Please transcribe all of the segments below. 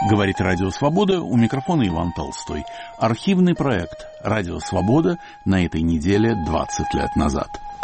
Говорит Радио Свобода, у микрофона Иван Толстой. Архивный проект Радио Свобода на этой неделе 20 лет назад.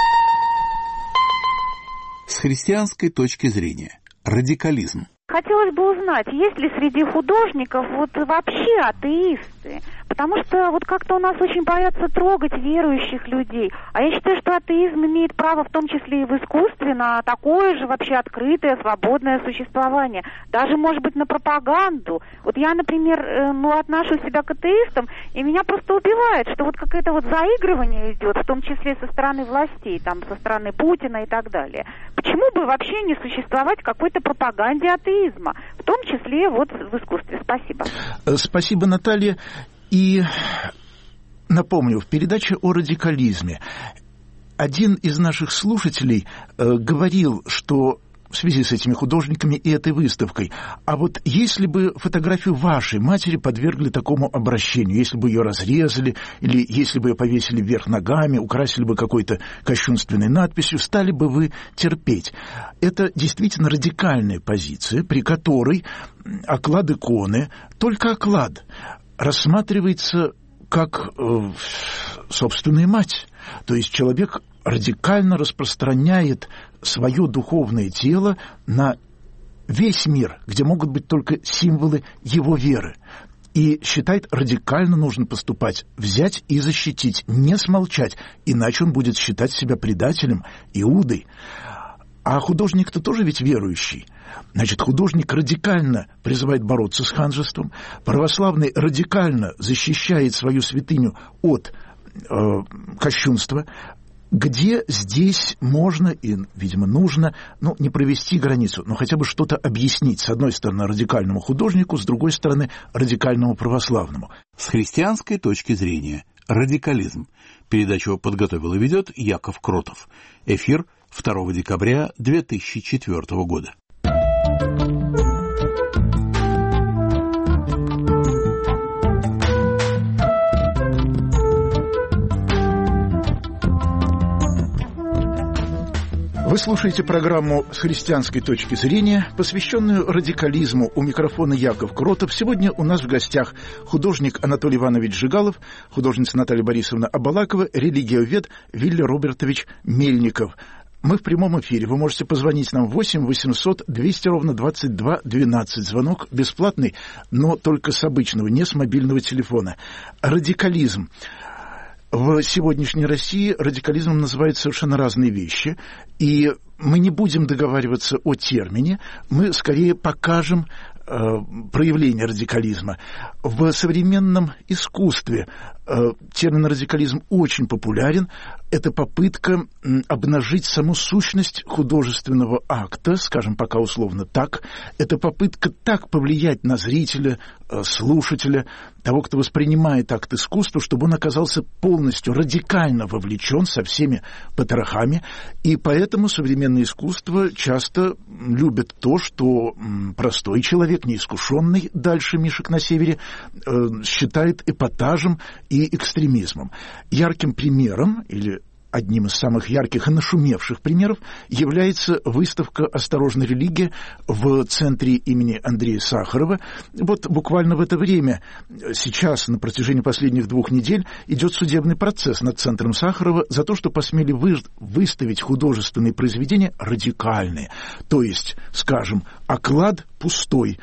С христианской точки зрения. Радикализм. Хотелось бы узнать, есть ли среди художников вообще атеисты? Потому что как-то у нас очень боятся трогать верующих людей. А я считаю, что атеизм имеет право в том числе и в искусстве на такое же вообще открытое, свободное существование. Даже, может быть, на пропаганду. Я, например, отношу себя к атеистам, и меня просто убивает, что какое-то заигрывание идет, в том числе со стороны властей, со стороны Путина и так далее. Почему бы вообще не существовать какой-то пропаганде атеизма, в том числе в искусстве? Спасибо. Спасибо, Наталья. И напомню, в передаче о радикализме один из наших слушателей говорил, что в связи с этими художниками и этой выставкой, а если бы фотографию вашей матери подвергли такому обращению, если бы ее разрезали, или если бы ее повесили вверх ногами, украсили бы какой-то кощунственной надписью, стали бы вы терпеть? Это действительно радикальная позиция, при которой оклад иконы, только оклад, рассматривается как собственная мать. То есть человек радикально распространяет свое духовное тело на весь мир, где могут быть только символы его веры. И считает, радикально нужно поступать, взять и защитить, не смолчать, иначе он будет считать себя предателем, Иудой. А художник-то тоже ведь верующий. Значит, художник радикально призывает бороться с ханжеством, православный радикально защищает свою святыню от кощунства. Где здесь можно и, видимо, нужно, не провести границу, но хотя бы что-то объяснить, с одной стороны, радикальному художнику, с другой стороны, радикальному православному. С христианской точки зрения. Радикализм. Передачу подготовил и ведет Яков Кротов. Эфир 2 декабря 2004 года. Вы слушаете программу «С христианской точки зрения», посвященную радикализму. У микрофона Яков Кротов. Сегодня у нас в гостях художник Анатолий Иванович Жигалов, художница Наталья Борисовна Абалакова, религиовед Вилли Робертович Мельников. Мы в прямом эфире. Вы можете позвонить нам 8 800 200 ровно 22 12. Звонок бесплатный, но только с обычного, не с мобильного телефона. Радикализм. В сегодняшней России радикализмом называют совершенно разные вещи, и мы не будем договариваться о термине, мы скорее покажем проявление радикализма. В современном искусстве термин радикализм очень популярен. Это попытка обнажить саму сущность художественного акта, скажем пока условно так. Это попытка так повлиять на зрителя, слушателя, того, кто воспринимает акт искусства, чтобы он оказался полностью радикально вовлечен со всеми потрохами. И поэтому современное искусство часто любит то, что простой человек, неискушенный, дальше мишек на севере, считает эпатажем и экстремизмом. Ярким примером, или одним из самых ярких и нашумевших примеров, является выставка «Осторожно, религия» в центре имени Андрея Сахарова. Буквально в это время, сейчас, на протяжении последних 2 недель, идет судебный процесс над центром Сахарова за то, что посмели выставить художественные произведения радикальные. То есть, скажем, оклад пустой.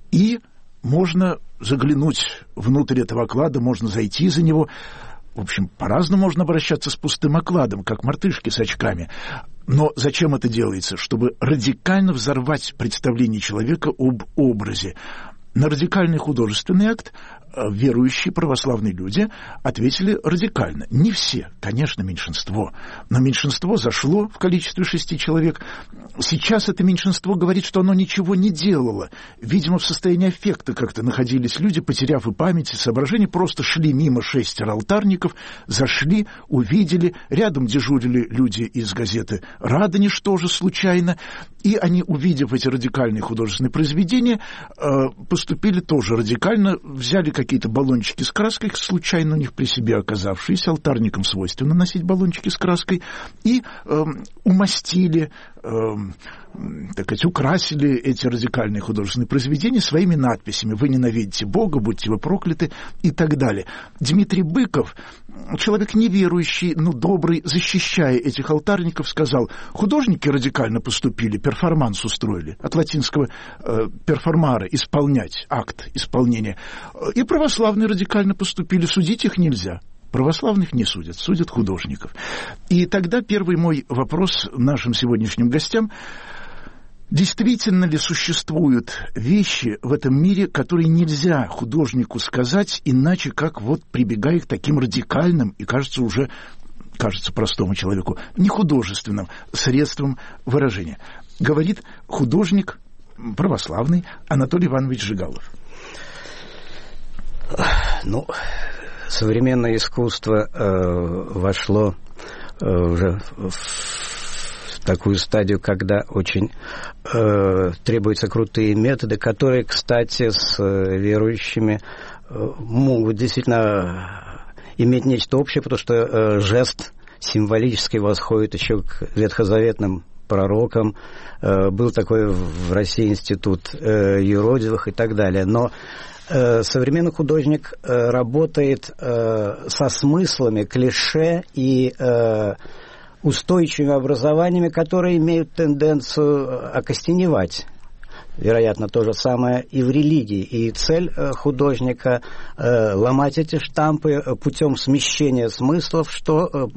И можно заглянуть внутрь этого оклада, можно зайти за него. В общем, по-разному можно обращаться с пустым окладом, как мартышки с очками. Но зачем это делается? Чтобы радикально взорвать представление человека об образе. На радикальный художественный акт верующие православные люди ответили радикально. Не все, конечно, меньшинство. Но меньшинство зашло в количестве 6 человек. Сейчас это меньшинство говорит, что оно ничего не делало. Видимо, в состоянии аффекта как-то находились люди, потеряв и память, и соображение, просто шли мимо 6 алтарников, зашли, увидели, рядом дежурили люди из газеты «Радонеж» тоже случайно, и они, увидев эти радикальные художественные произведения, поступили тоже радикально, взяли какие-то баллончики с краской, случайно у них при себе оказавшиеся, алтарникам свойственно носить баллончики с краской, и умастили так сказать, украсили эти радикальные художественные произведения своими надписями: «Вы ненавидите Бога, будьте вы прокляты» и так далее. Дмитрий Быков, человек неверующий, но добрый, защищая этих алтарников, сказал: художники радикально поступили, перформанс устроили, от латинского перформаре — исполнять, акт исполнения, и православные радикально поступили, судить их нельзя. Православных не судят, судят художников. И тогда первый мой вопрос нашим сегодняшним гостям: действительно ли существуют вещи в этом мире, которые нельзя художнику сказать иначе, как вот прибегая к таким радикальным и, кажется простому человеку, нехудожественным средствам выражения? Говорит художник православный Анатолий Иванович Жигалов. Современное искусство вошло уже в такую стадию, когда очень требуются крутые методы, которые, кстати, с верующими могут действительно иметь нечто общее, потому что жест символически восходит еще к ветхозаветным пророкам. Был такой в России институт юродивых и так далее. Но современный художник работает со смыслами, клише и устойчивыми образованиями, которые имеют тенденцию окостеневать. Вероятно, то же самое и в религии. И цель художника — ломать эти штампы путем смещения смыслов, что,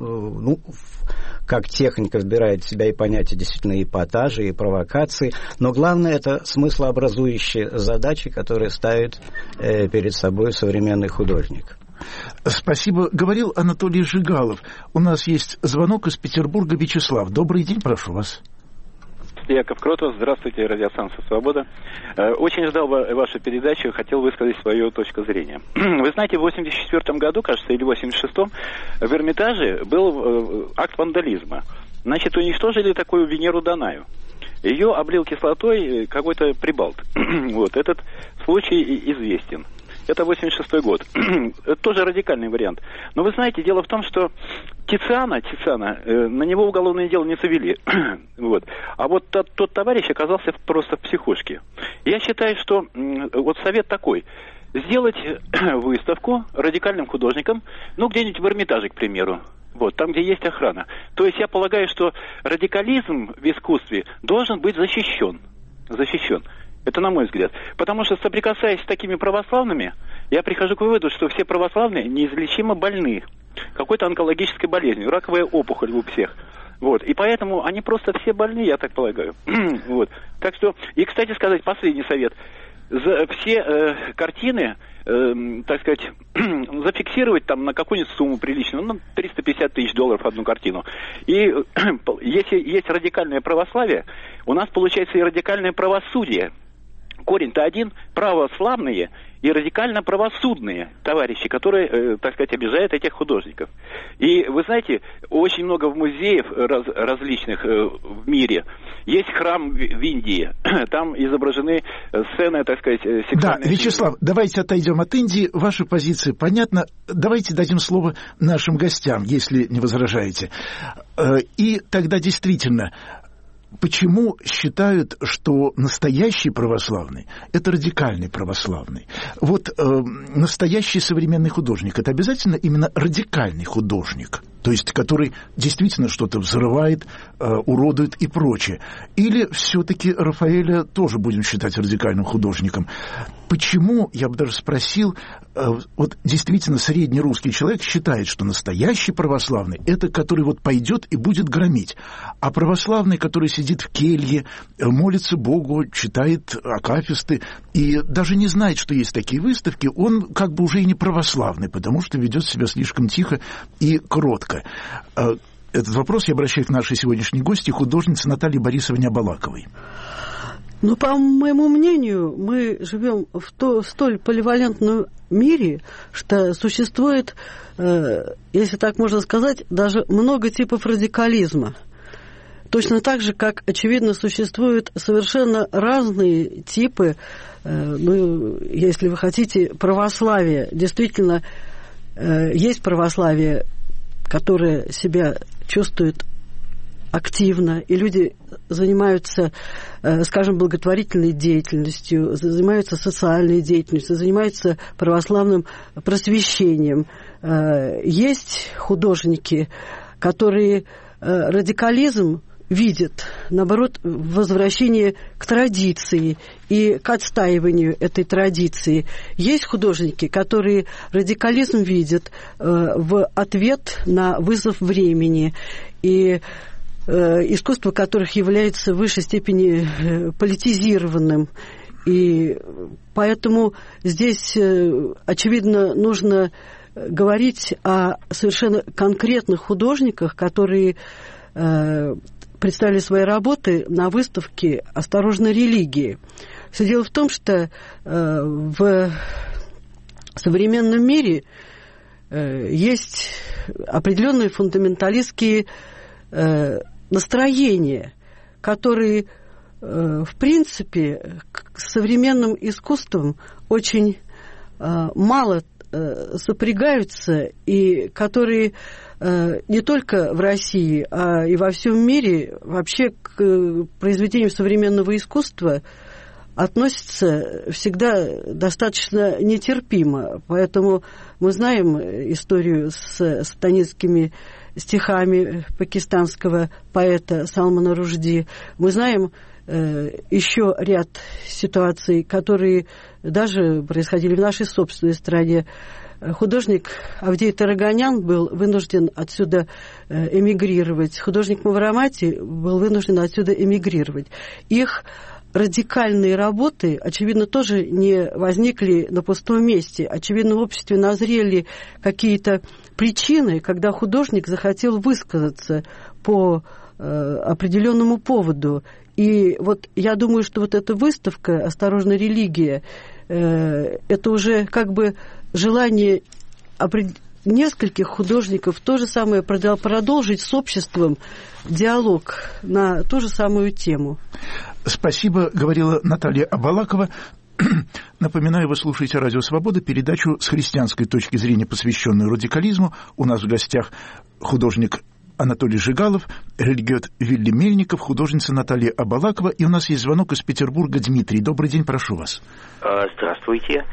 как техника вбирает в себя и понятие действительно эпатажи, и провокации, но главное — это смыслообразующие задачи, которые ставит перед собой современный художник. Спасибо. Говорил Анатолий Жигалов. У нас есть звонок из Петербурга. Вячеслав, добрый день, прошу вас. Яков Кротов, здравствуйте, радиостанция «Свобода». Очень ждал вашу передачу, хотел высказать свою точку зрения. Вы знаете, в 1984 году, кажется, или в 1986, в Эрмитаже был акт вандализма. Значит, уничтожили такую Венеру Данаю. Ее облил кислотой какой-то прибалт. Вот, этот случай известен. Это 86-й год. Это тоже радикальный вариант. Но вы знаете, дело в том, что Тициана, на него уголовное дело не завели. Вот. А вот тот товарищ оказался просто в психушке. Я считаю, что вот совет такой: сделать выставку радикальным художникам, где-нибудь в Эрмитаже, к примеру. Вот, там, где есть охрана. То есть я полагаю, что радикализм в искусстве должен быть защищен. Это на мой взгляд. Потому что, соприкасаясь с такими православными, я прихожу к выводу, что все православные неизлечимо больны какой-то онкологической болезнью, раковая опухоль у всех. Вот. И поэтому они просто все больны, я так полагаю. Вот. Так что, и, кстати сказать, последний совет. Все картины, так сказать, зафиксировать там на какую-нибудь сумму приличную, $350 тысяч одну картину. И если есть радикальное православие, у нас получается и радикальное правосудие. Корень-то один: православные и радикально правосудные товарищи, которые, так сказать, обижают этих художников. И вы знаете, очень много в музеев различных в мире. Есть храм в Индии, там изображены сцены, так сказать, сексуальные... Да, Вячеслав, давайте отойдем от Индии. Ваша позиция понятна. Давайте дадим слово нашим гостям, если не возражаете. И тогда действительно... Почему считают, что настоящий православный – это радикальный православный? Вот настоящий современный художник – это обязательно именно радикальный художник, то есть который действительно что-то взрывает, уродует и прочее. Или все-таки Рафаэля тоже будем считать радикальным художником? Почему, я бы даже спросил, вот действительно средний русский человек считает, что настоящий православный – это который вот пойдет и будет громить, а православный, который сидит в келье, молится Богу, читает акафисты и даже не знает, что есть такие выставки, он как бы уже и не православный, потому что ведет себя слишком тихо и кротко. Этот вопрос я обращаю к нашей сегодняшней гости, художнице Наталье Борисовне Абалаковой. По моему мнению, мы живем в столь поливалентном мире, что существует, если так можно сказать, даже много типов радикализма. Точно так же, как, очевидно, существуют совершенно разные типы, если вы хотите, православия. Действительно, есть православие, которое себя чувствует активно, и люди занимаются, скажем, благотворительной деятельностью, занимаются социальной деятельностью, занимаются православным просвещением. Есть художники, которые радикализм видят, наоборот, возвращение к традиции и к отстаиванию этой традиции. Есть художники, которые радикализм видят в ответ на вызов времени, и искусство которых является в высшей степени политизированным. И поэтому здесь, очевидно, нужно говорить о совершенно конкретных художниках, которые представили свои работы на выставке «Осторожно, религии». Все дело в том, что в современном мире есть определенные фундаменталистские настроения, которые, в принципе, с современным искусством очень мало сопрягаются, и которые не только в России, а и во всем мире вообще к произведениям современного искусства относятся всегда достаточно нетерпимо. Поэтому мы знаем историю с сатанистскими стихами пакистанского поэта Салмана Рушди. Мы знаем еще ряд ситуаций, которые даже происходили в нашей собственной стране. Художник Авдей Тараганян был вынужден отсюда эмигрировать. Художник Мавромати был вынужден отсюда эмигрировать. Их радикальные работы, очевидно, тоже не возникли на пустом месте. Очевидно, в обществе назрели какие-то причины, когда художник захотел высказаться по определенному поводу. И вот я думаю, что вот эта выставка «Осторожно, религия» это уже как бы желание нескольких художников то же самое продолжить с обществом диалог на ту же самую тему. Спасибо, говорила Наталья Абалакова. Напоминаю, вы слушаете «Радио Свобода», передачу с христианской точки зрения, посвященную радикализму. У нас в гостях художник Анатолий Жигалов, религиовед Вилли Мельников, художница Наталья Абалакова. И у нас есть звонок из Петербурга. Дмитрий, добрый день, прошу вас. Здравствуйте.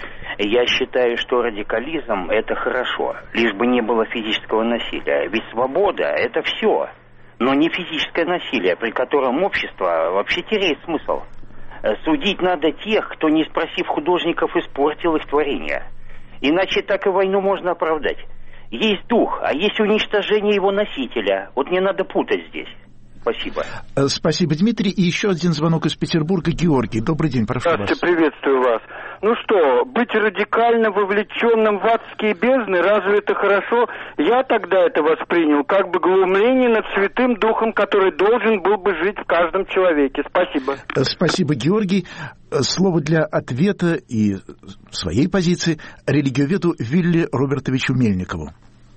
Я считаю, что радикализм – это хорошо, лишь бы не было физического насилия. Ведь свобода – это все, но не физическое насилие, при котором общество вообще теряет смысл. Судить надо тех, кто, не спросив художников, испортил их творение. Иначе так и войну можно оправдать. Есть дух, а есть уничтожение его носителя. Вот не надо путать здесь. Спасибо. Спасибо, Дмитрий. И еще один звонок из Петербурга. Георгий, добрый день, прошу вас. Приветствую вас. Ну что, быть радикально вовлеченным в адские бездны, разве это хорошо? Я тогда это воспринял как бы глумление над Святым Духом, который должен был бы жить в каждом человеке. Спасибо. Спасибо, Георгий. Слово для ответа и своей позиции религиоведу Вилли Робертовичу Мельникову.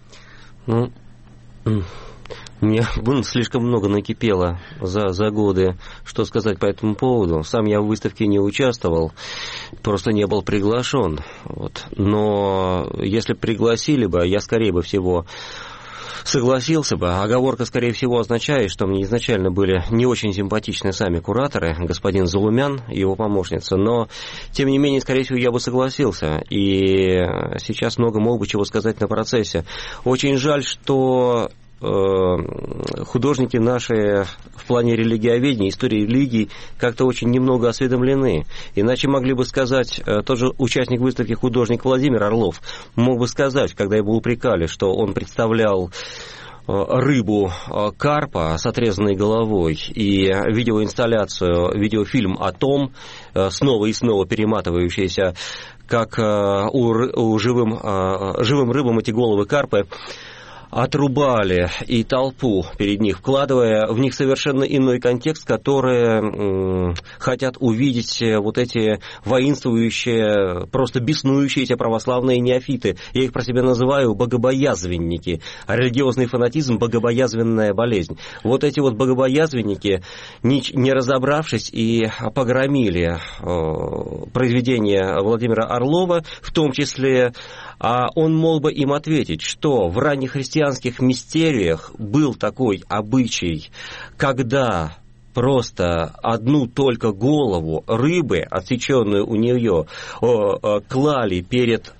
Мне слишком много накипело за годы, что сказать по этому поводу. Сам я в выставке не участвовал, просто не был приглашен. Вот. Но если пригласили бы, я скорее бы всего согласился бы. Оговорка, скорее всего, означает, что мне изначально были не очень симпатичны сами кураторы, господин Залумян и его помощница, но, тем не менее, скорее всего, я бы согласился. И сейчас много мог бы чего сказать на процессе. Очень жаль, что художники наши в плане религиоведения, истории религий как-то очень немного осведомлены. Иначе могли бы сказать, тот же участник выставки художник Владимир Орлов мог бы сказать, когда его упрекали, что он представлял рыбу карпа с отрезанной головой и видеоинсталляцию, видеофильм о том, снова и снова перематывающийся, как у живым рыбам эти головы карпы отрубали и толпу перед них, вкладывая в них совершенно иной контекст, который хотят увидеть вот эти воинствующие, просто беснующиеся православные неофиты. Я их про себя называю богобоязвенники. Религиозный фанатизм – богобоязвенная болезнь. Вот эти вот богобоязвенники, не разобравшись, и погромили произведения Владимира Орлова, в том числе он мог бы им ответить, что в раннехристианских мистериях был такой обычай, когда просто одну только голову рыбы, отсеченную у нее, клали перед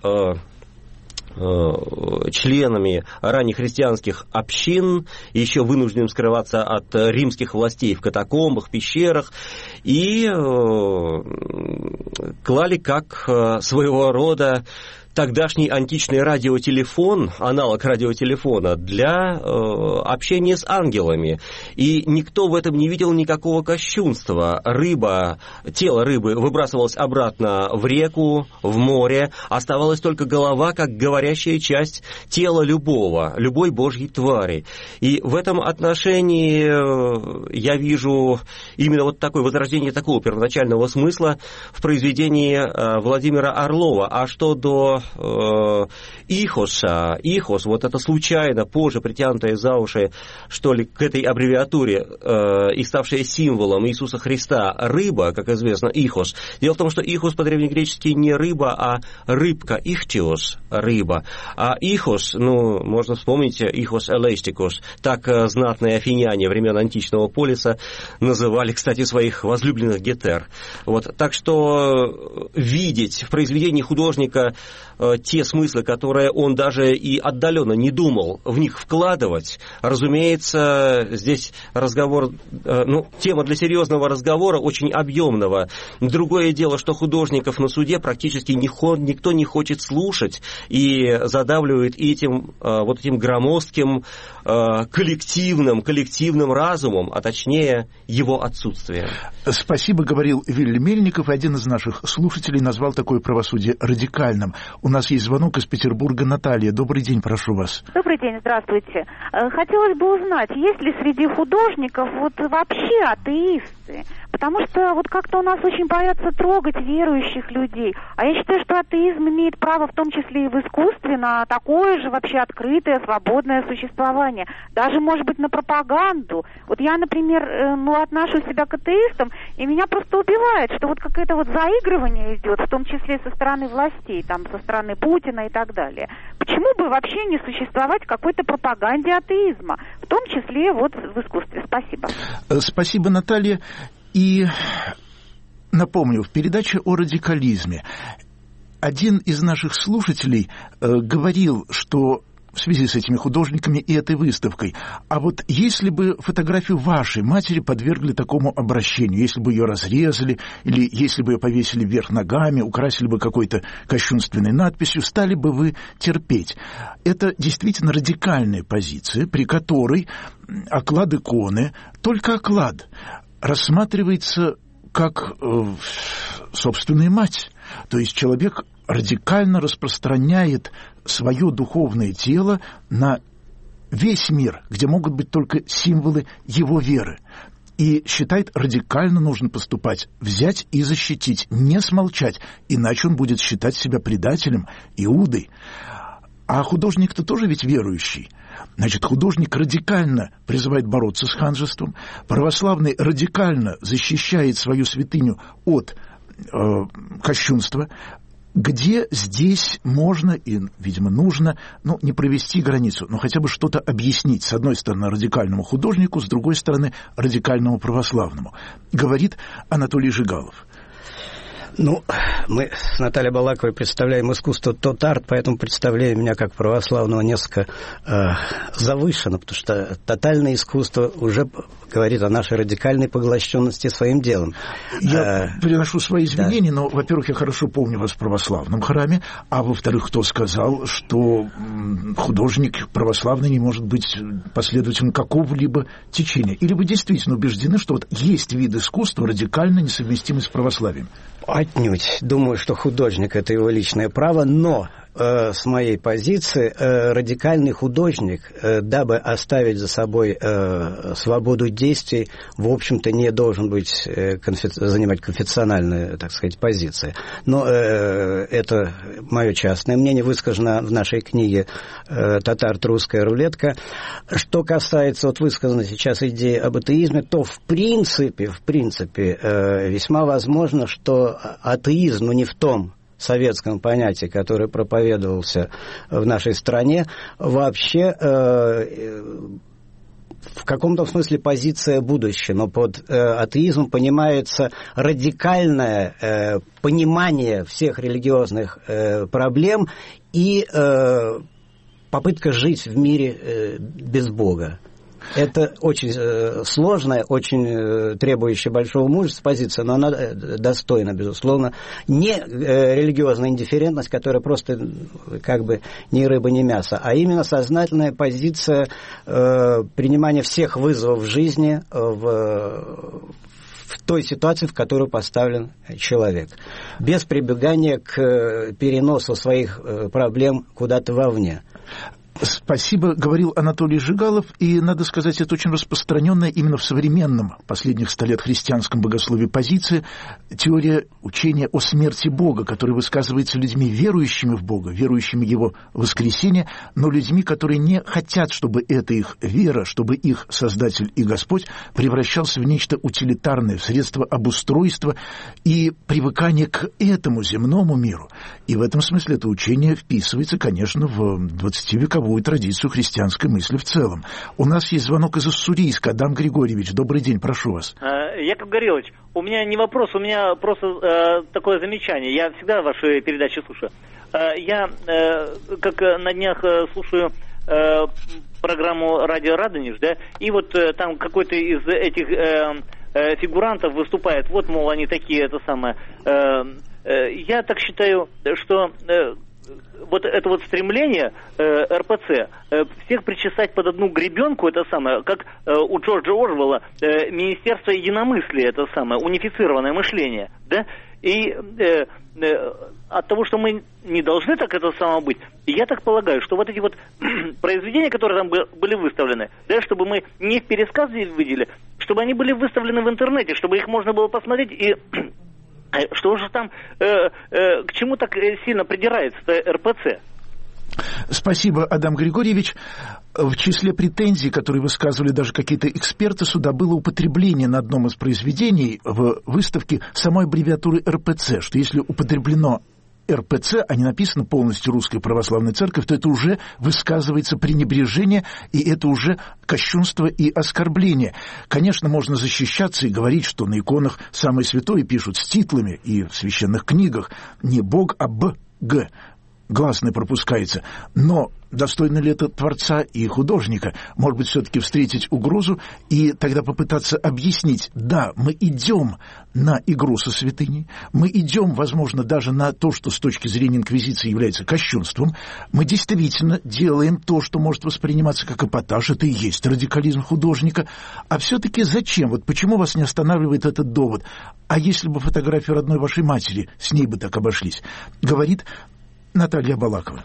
членами раннехристианских общин, еще вынужденным скрываться от римских властей в катакомбах, пещерах, и клали как своего рода тогдашний античный радиотелефон, аналог радиотелефона, для общения с ангелами. И никто в этом не видел никакого кощунства. Тело рыбы выбрасывалось обратно в реку, в море, оставалась только голова, как говорящая часть тела любой божьей твари. И в этом отношении я вижу именно вот такое возрождение такого первоначального смысла в произведении Владимира Орлова. А что до Ихоса, вот это случайно позже притянутое за уши, что ли, к этой аббревиатуре и ставшая символом Иисуса Христа рыба, как известно, Ихос. Дело в том, что Ихос по-древнегречески не рыба, а рыбка, ихтиос, рыба. А Ихос, можно вспомнить Ихос элестикос, так знатные афиняне времен античного полиса называли, кстати, своих возлюбленных гетер. Вот, так что видеть в произведении художника те смыслы, которые он даже и отдаленно не думал в них вкладывать, разумеется, здесь разговор, тема для серьезного разговора, очень объемного. Другое дело, что художников на суде практически никто не хочет слушать и задавливает этим громоздким коллективным разумом, а точнее его отсутствием. Спасибо, говорил Вилли Мельников. Один из наших слушателей назвал такое правосудие радикальным. У нас есть звонок из Петербурга. Наталья, добрый день, прошу вас. Добрый день, здравствуйте. Хотелось бы узнать, есть ли среди художников вообще атеисты? Потому что как-то у нас очень боятся трогать верующих людей. А я считаю, что атеизм имеет право в том числе и в искусстве на такое же вообще открытое, свободное существование. Даже, может быть, на пропаганду. Я, например, отношу себя к атеистам, и меня просто убивает, что какое-то заигрывание идет, в том числе со стороны властей, со стороны Путина и так далее. Почему бы вообще не существовать какой-то пропаганде атеизма, в том числе в искусстве? Спасибо. Спасибо, Наталья. И напомню, в передаче о радикализме один из наших слушателей говорил, что в связи с этими художниками и этой выставкой, а если бы фотографию вашей матери подвергли такому обращению, если бы ее разрезали, или если бы ее повесили вверх ногами, украсили бы какой-то кощунственной надписью, стали бы вы терпеть? Это действительно радикальная позиция, при которой оклад иконы, только оклад, рассматривается как собственная мать. То есть человек радикально распространяет свое духовное тело на весь мир, где могут быть только символы его веры. И считает, радикально нужно поступать, взять и защитить, не смолчать, иначе он будет считать себя предателем, Иудой. А художник-то тоже ведь верующий. Значит, художник радикально призывает бороться с ханжеством, православный радикально защищает свою святыню от кощунства. Где здесь можно и, видимо, нужно, не провести границу, но хотя бы что-то объяснить, с одной стороны, радикальному художнику, с другой стороны, радикальному православному, говорит Анатолий Жигалов. Мы с Натальей Балаковой представляем искусство тот-арт, поэтому представляем меня как православного несколько завышенно, потому что тотальное искусство уже говорит о нашей радикальной поглощенности своим делом. Я приношу свои извинения, но, во-первых, я хорошо помню вас в православном храме, а во-вторых, кто сказал, что художник православный не может быть последователем какого-либо течения? Или вы действительно убеждены, что есть вид искусства радикально несовместимый с православием? Отнюдь. Думаю, что художник – это его личное право, но с моей позиции радикальный художник, дабы оставить за собой свободу действий, в общем-то, не должен быть занимать конфессиональную, так сказать, позицию. Но это мое частное мнение, высказано в нашей книге «Тотарт. Русская рулетка». Что касается высказанной сейчас идеи об атеизме, то в принципе, весьма возможно, что атеизм, но не в том советском понятии, который проповедовался в нашей стране, вообще в каком-то смысле позиция будущего, но под атеизмом понимается радикальное понимание всех религиозных проблем и попытка жить в мире без Бога. Это очень сложная, очень требующая большого мужества позиция, но она достойна, безусловно. Не религиозная индифферентность, которая просто как бы ни рыба, ни мясо, а именно сознательная позиция принимания всех вызовов в жизни в той ситуации, в которую поставлен человек, без прибегания к переносу своих проблем куда-то вовне. Спасибо, говорил Анатолий Жигалов, и, надо сказать, это очень распространенная именно в современном, последних 100 лет христианском богословии позиция, теория учения о смерти Бога, которая высказывается людьми, верующими в Бога, верующими в Его воскресение, но людьми, которые не хотят, чтобы эта их вера, чтобы их Создатель и Господь превращался в нечто утилитарное, в средство обустройства и привыкания к этому земному миру. И в этом смысле это учение вписывается, конечно, в 20-вековую традицию христианской мысли в целом. У нас есть звонок из Уссурийска. Адам Григорьевич, добрый день, прошу вас. Яков Горелович, у меня не вопрос, у меня просто такое замечание. Я всегда ваши передачи слушаю. Я, как на днях слушаю программу «Радио Радонеж», да, и вот там какой-то из этих фигурантов выступает, вот, мол, они такие, это самое. Я так считаю, что вот это вот стремление РПЦ всех причесать под одну гребенку, это самое, как у Джорджа Орвелла Министерство единомыслия, это самое, унифицированное мышление, да, и от того, что мы не должны так это самое быть, я так полагаю, что вот эти вот произведения, которые там были выставлены, да, чтобы мы не в пересказе видели, чтобы они были выставлены в интернете, чтобы их можно было посмотреть и... Что же там, к чему так сильно придирается РПЦ? Спасибо, Адам Григорьевич. В числе претензий, которые высказывали даже какие-то эксперты суда, было употребление на одном из произведений в выставке самой аббревиатуры РПЦ, что если употреблено РПЦ, а не написано полностью Русская Православная Церковь, то это уже высказывается пренебрежение, и это уже кощунство и оскорбление. Конечно, можно защищаться и говорить, что на иконах самое святое пишут с титлами, и в священных книгах не Бог, а Б-Г. Гласное пропускается. Но достойно ли это Творца и художника? Может быть, все-таки встретить угрозу и тогда попытаться объяснить, да, мы идем на игру со святыней, мы идем, возможно, даже на то, что с точки зрения инквизиции является кощунством, мы действительно делаем то, что может восприниматься как эпатаж, это и есть радикализм художника. А все-таки зачем? Вот почему вас не останавливает этот довод? А если бы фотография родной вашей матери, с ней бы так обошлись? Говорит Наталья Балакова.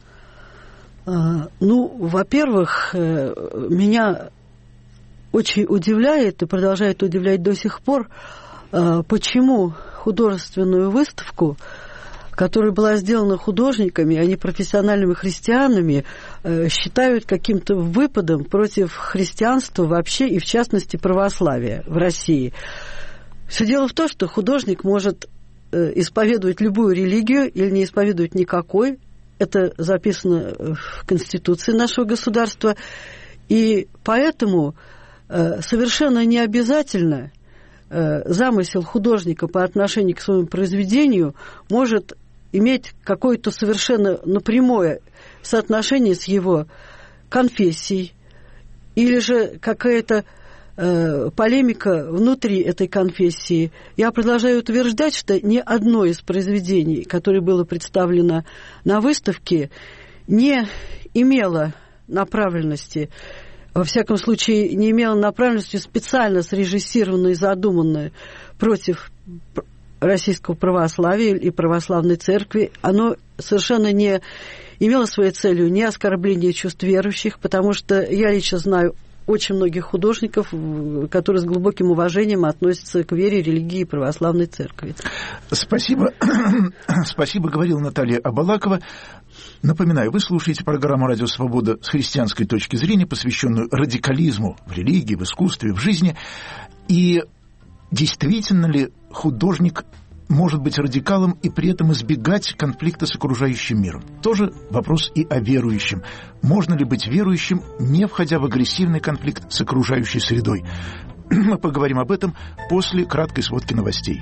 Ну, во-первых, меня очень удивляет и продолжает удивлять до сих пор, почему художественную выставку, которая была сделана художниками, а не профессиональными христианами, считают каким-то выпадом против христианства вообще и, в частности, православия в России. Все дело в том, что художник может исповедовать любую религию или не исповедовать никакой. Это записано в Конституции нашего государства. И поэтому совершенно не обязательно замысел художника по отношению к своему произведению может иметь какое-то совершенно напрямое соотношение с его конфессией или же какая-то полемика внутри этой конфессии. Я продолжаю утверждать, что ни одно из произведений, которое было представлено на выставке, не имело направленности, во всяком случае, не имело направленности специально срежиссированной и задуманной против российского православия и православной церкви. Оно совершенно не имело своей целью ни оскорбления чувств верующих, потому что я лично знаю очень многих художников, которые с глубоким уважением относятся к вере, религии и православной церкви. Спасибо. Спасибо, говорила Наталья Абалакова. Напоминаю, вы слушаете программу «Радио Свобода» с христианской точки зрения, посвященную радикализму в религии, в искусстве, в жизни. И действительно ли художник может быть радикалом и при этом избегать конфликта с окружающим миром? Тоже вопрос и о верующем. Можно ли быть верующим, не входя в агрессивный конфликт с окружающей средой? Мы поговорим об этом после краткой сводки новостей.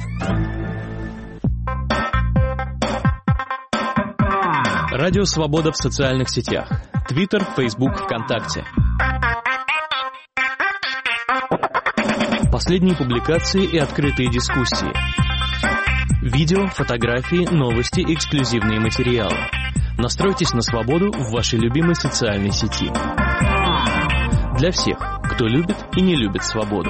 Радио «Свобода» в социальных сетях. Твиттер, Фейсбук, ВКонтакте. Последние публикации и открытые дискуссии. Видео, фотографии, новости, эксклюзивные материалы. Настройтесь на свободу в вашей любимой социальной сети. Для всех, кто любит и не любит свободу.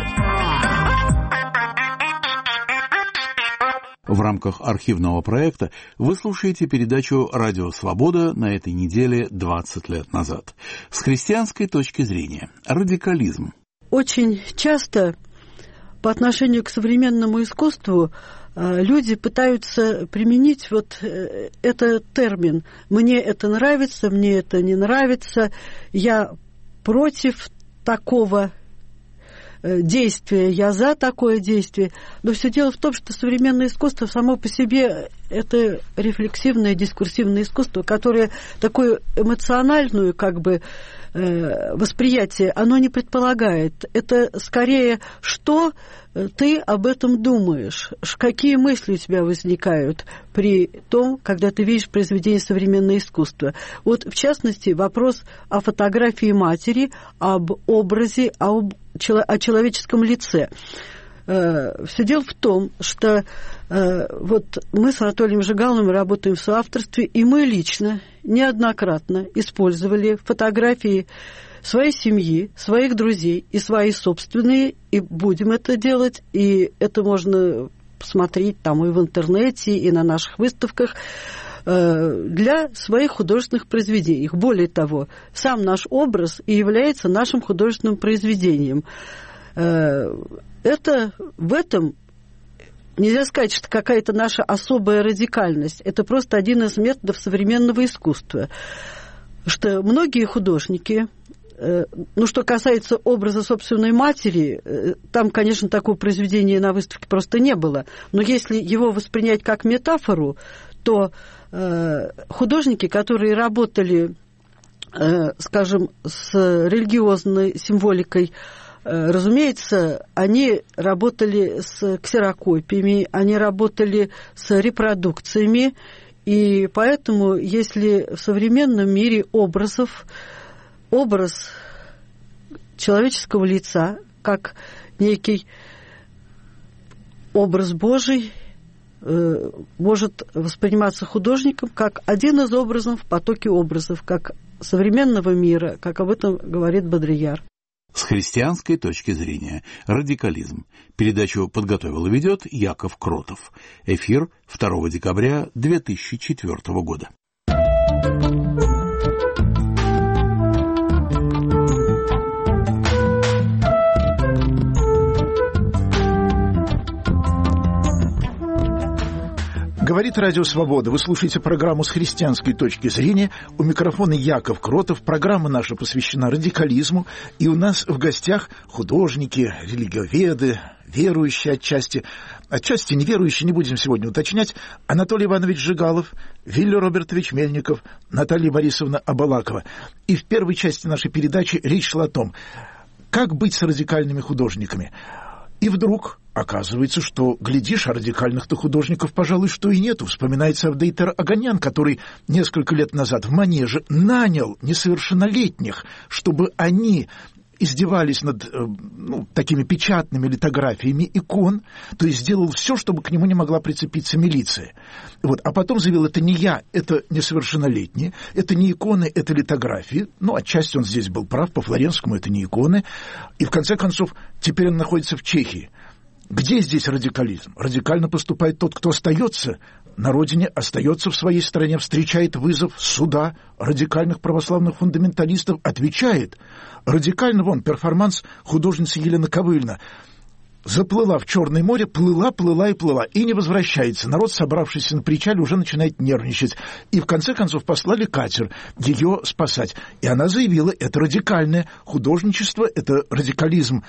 В рамках архивного проекта вы слушаете передачу «Радио Свобода» на этой неделе 20 лет назад. С христианской точки зрения. Радикализм. Очень часто по отношению к современному искусству люди пытаются применить вот этот термин. Мне это нравится, мне это не нравится, я против такого действия, я за такое действие. Но все дело в том, что современное искусство само по себе это рефлексивное, дискурсивное искусство, которое такое эмоциональную как бы восприятие, оно не предполагает. Это скорее, что ты об этом думаешь, какие мысли у тебя возникают при том, когда ты видишь произведение современного искусства. Вот, в частности, вопрос о фотографии матери, об образе, о человеческом лице. Все дело в том, что вот мы с Анатолием Жигаловым работаем в соавторстве, и мы лично неоднократно использовали фотографии своей семьи, своих друзей и свои собственные, и будем это делать, и это можно посмотреть там и в интернете, и на наших выставках, для своих художественных произведений. Более того, сам наш образ и является нашим художественным произведением. Это в этом нельзя сказать, что какая-то наша особая радикальность. Это просто один из методов современного искусства. Что многие художники, что касается образа собственной матери, там, конечно, такого произведения на выставке просто не было. Но если его воспринять как метафору, то художники, которые работали, скажем, с религиозной символикой, разумеется, они работали с ксерокопиями, они работали с репродукциями, и поэтому, если в современном мире образ человеческого лица, как некий образ Божий, может восприниматься художником как один из образов в потоке образов, как современного мира, как об этом говорит Бодрияр. С христианской точки зрения. Радикализм. Передачу подготовил и ведет Яков Кротов. Эфир 2 декабря 2004 года. Говорит Радио Свобода. Вы слушаете программу «С христианской точки зрения». У микрофона Яков Кротов. Программа наша посвящена радикализму. И у нас в гостях художники, религиоведы, верующие отчасти неверующие, не будем сегодня уточнять, Анатолий Иванович Жигалов, Вилли Робертович Мельников, Наталья Борисовна Абалакова. И в первой части нашей передачи речь шла о том, как быть с радикальными художниками. И вдруг оказывается, что, глядишь, а радикальных-то художников, пожалуй, что и нету. Вспоминается Авдейтер Оганян, который несколько лет назад в Манеже нанял несовершеннолетних, чтобы они издевались над такими печатными литографиями икон, то есть сделал все, чтобы к нему не могла прицепиться милиция. Вот. А потом заявил, это не я, это несовершеннолетние, это не иконы, это литографии. Отчасти он здесь был прав, по Флоренскому это не иконы. И в конце концов, теперь он находится в Чехии. Где здесь радикализм? Радикально поступает тот, кто остается на родине, остается в своей стране, встречает вызов суда радикальных православных фундаменталистов, отвечает. Радикально, перформанс художницы Елены Ковыльна. Заплыла в Черное море, плыла и не возвращается. Народ, собравшийся на причале, уже начинает нервничать. И в конце концов послали катер ее спасать. И она заявила, это радикальное художничество, это радикализм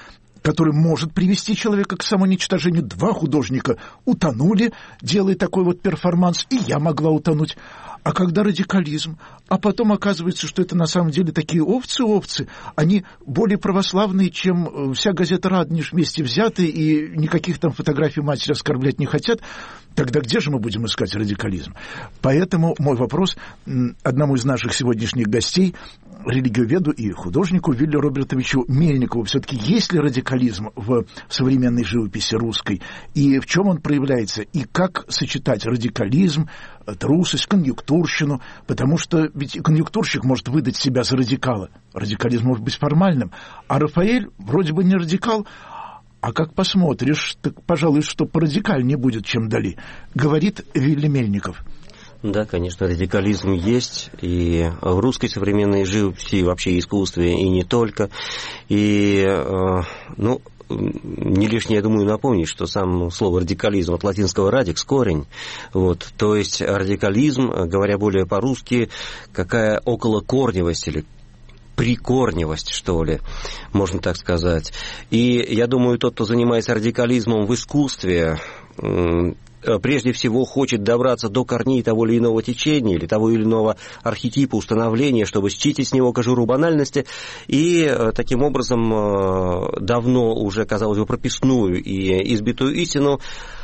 который может привести человека к самоуничтожению. 2 художника утонули, делая такой вот перформанс, и я могла утонуть. А когда радикализм, а потом оказывается, что это на самом деле такие овцы, они более православные, чем вся газета «Радниш» вместе взятые, и никаких там фотографий матери оскорблять не хотят, тогда где же мы будем искать радикализм? Поэтому мой вопрос одному из наших сегодняшних гостей, религиоведу и художнику Вилле Робертовичу Мельникову. Все-таки есть ли радикализм в современной живописи русской, и в чем он проявляется, и как сочетать радикализм, трусость, конъюнктурщину, потому что ведь конъюнктурщик может выдать себя за радикала. Радикализм может быть формальным. А Рафаэль вроде бы не радикал, а как посмотришь, так, пожалуй, что порадикальнее будет, чем Дали, говорит Вилли Мельников. Да, конечно, радикализм есть и в русской современной живописи, и вообще искусстве, и не только. И, не лишнее, я думаю, напомнить, что сам слово радикализм от латинского радикс, корень. Вот, то есть радикализм, говоря более по-русски, какая околокорневость или прикорневость, что ли, можно так сказать. И я думаю, тот, кто занимается радикализмом в искусстве, прежде всего хочет добраться до корней того или иного течения или того или иного архетипа установления, чтобы счистить с него кожуру банальности и таким образом давно уже, казалось бы, прописную и избитую истину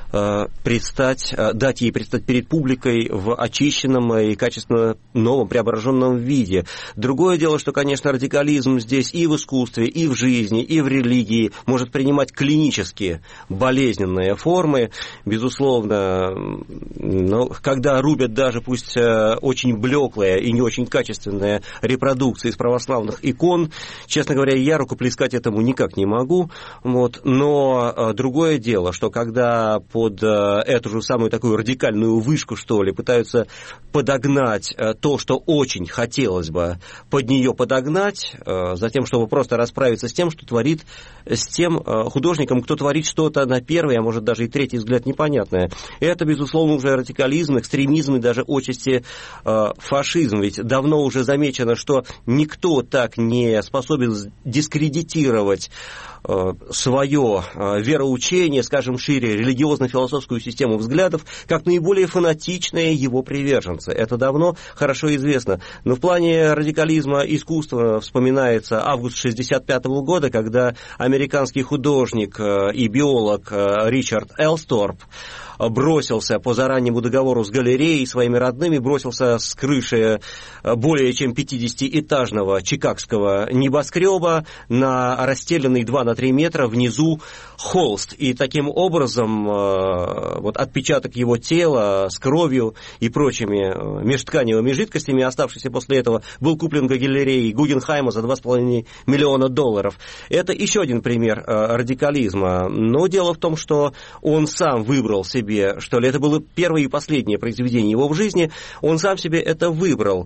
дать ей предстать перед публикой в очищенном и качественно новом, преображенном виде. Другое дело, что, конечно, радикализм здесь и в искусстве, и в жизни, и в религии может принимать клинически болезненные формы. Безусловно, но когда рубят даже пусть очень блеклые и не очень качественные репродукции из православных икон, честно говоря, я рукоплескать этому никак не могу. Вот. Но другое дело, что когда под эту же самую такую радикальную вышку, что ли, пытаются подогнать то, что очень хотелось бы под нее подогнать, затем, чтобы просто расправиться с тем, что творит, с тем художником, кто творит что-то на первый, а может даже и третий взгляд непонятное. Это, безусловно, уже радикализм, экстремизм и даже отчасти фашизм. Ведь давно уже замечено, что никто так не способен дискредитировать свое вероучение, скажем шире, религиозно-философскую систему взглядов, как наиболее фанатичные его приверженцы. Это давно хорошо известно. Но в плане радикализма искусства вспоминается август 1965 года, когда американский художник и биолог Ричард Элсторп бросился по зараннему договору с галереей своими родными, бросился с крыши более чем 50-этажного чикагского небоскреба на расстеленный 2 на 3 метра внизу холст. И таким образом вот отпечаток его тела с кровью и прочими межтканевыми жидкостями, оставшийся после этого, был куплен галереей Гугенхайма за $2,5 миллиона. Это еще один пример радикализма. Но дело в том, что он сам выбрал себе, что ли, это было первое и последнее произведение его в жизни, он сам себе это выбрал.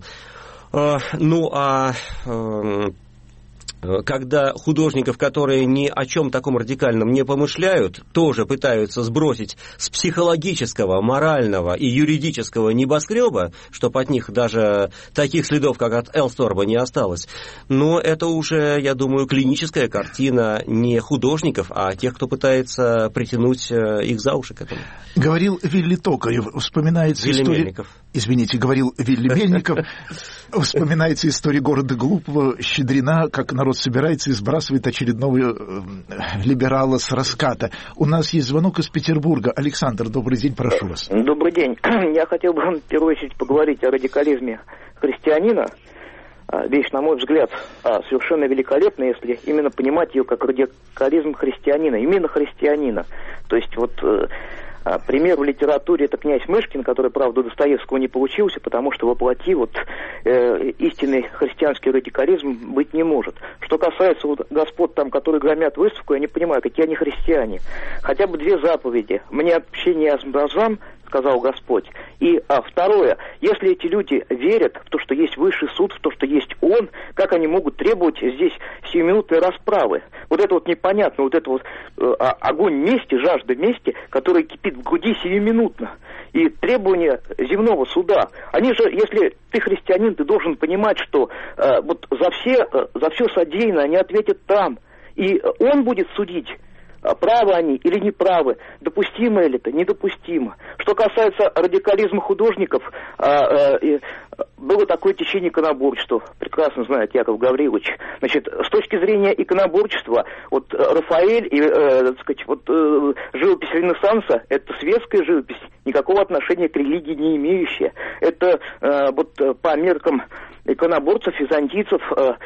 Когда художников, которые ни о чем таком радикальном не помышляют, тоже пытаются сбросить с психологического, морального и юридического небоскреба, чтобы от них даже таких следов, как от Элсторба, не осталось, но это уже, я думаю, клиническая картина не художников, а тех, кто пытается притянуть их за уши к этому. Говорил Вилли Токарев, вспоминается история... Мельников. Извините, говорил Вилли Мельников. Вспоминается история города глупого, Щедрина, как народ собирается и сбрасывает очередного либерала с раската. У нас есть звонок из Петербурга. Александр, добрый день, прошу вас. Добрый день. Я хотел бы в первую очередь поговорить о радикализме христианина. Вещь, на мой взгляд, совершенно великолепная, если именно понимать ее как радикализм христианина, именно христианина. То есть вот... Пример в литературе — это князь Мышкин, который, правда, у Достоевского не получился, потому что воплоти истинный христианский радикализм быть не может. Что касается господ, там, которые громят выставку, я не понимаю, какие они христиане. Хотя бы 2 заповеди. Мне общение с божам, сказал Господь. И второе, если эти люди верят в то, что есть высший суд, в то, что есть Он, как они могут требовать здесь сиюминутной расправы? Вот это вот непонятно, вот это вот огонь мести, жажда мести, которая кипит в груди сиюминутно. И требования земного суда. Они же, если ты христианин, ты должен понимать, что вот за все содеянное они ответят там. И он будет судить, правы они или неправы, допустимо ли это, недопустимо. Что касается радикализма художников, было такое течение иконоборчества, прекрасно знает Яков Гаврилович. Значит, с точки зрения иконоборчества, вот Рафаэль и, так сказать, живопись Ренессанса, это светская живопись, никакого отношения к религии не имеющая. Это по меркам иконоборцев, византийцев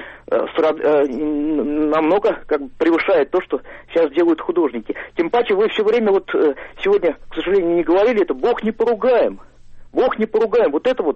намного превышает то, что сейчас делают художники. Тем паче вы все время сегодня, к сожалению, не говорили, это Бог не поругаем. Бог не поругаем. Вот это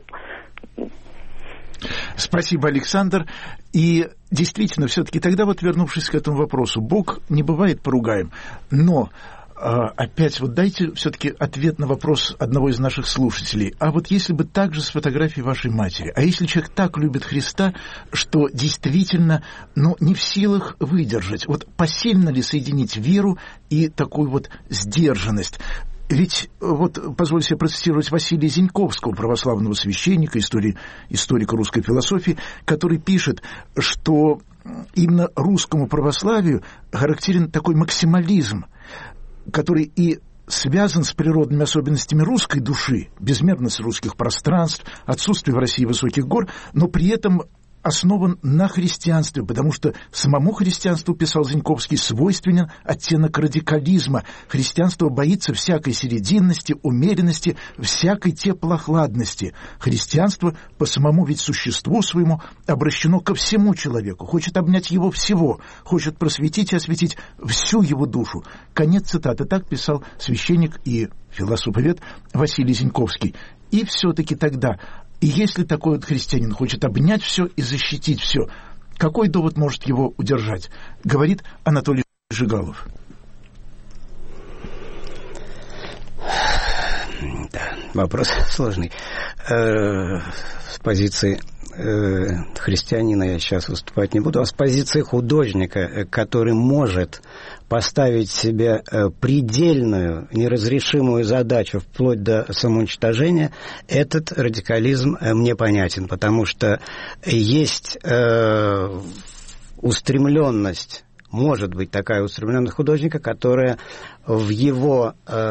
Спасибо, Александр. И действительно, все-таки тогда вернувшись к этому вопросу, Бог не бывает поругаем, но опять дайте все-таки ответ на вопрос одного из наших слушателей. А если бы так же с фотографией вашей матери? А если человек так любит Христа, что действительно, не в силах выдержать? Посильно ли соединить веру и такую сдержанность? Ведь, позвольте себе процитировать Василия Зиньковского, православного священника, историка русской философии, который пишет, что именно русскому православию характерен такой максимализм, который и связан с природными особенностями русской души, безмерность русских пространств, отсутствие в России высоких гор, но при этом основан на христианстве, потому что самому христианству, писал Зиньковский, свойственен оттенок радикализма. Христианство боится всякой серединности, умеренности, всякой теплохладности. Христианство по самому ведь существу своему обращено ко всему человеку, хочет обнять его всего, хочет просветить и осветить всю его душу. Конец цитаты. Так писал священник и философ-повед Василий Зиньковский. И все-таки тогда... И если такой христианин хочет обнять все и защитить все, какой довод может его удержать? Говорит Анатолий Жигалов. Да, вопрос сложный. С позиции христианина я сейчас выступать не буду, а с позиции художника, который может поставить себе предельную, неразрешимую задачу вплоть до самоуничтожения, этот радикализм мне понятен, потому что есть устремленность, может быть такая устремленность художника, которая в его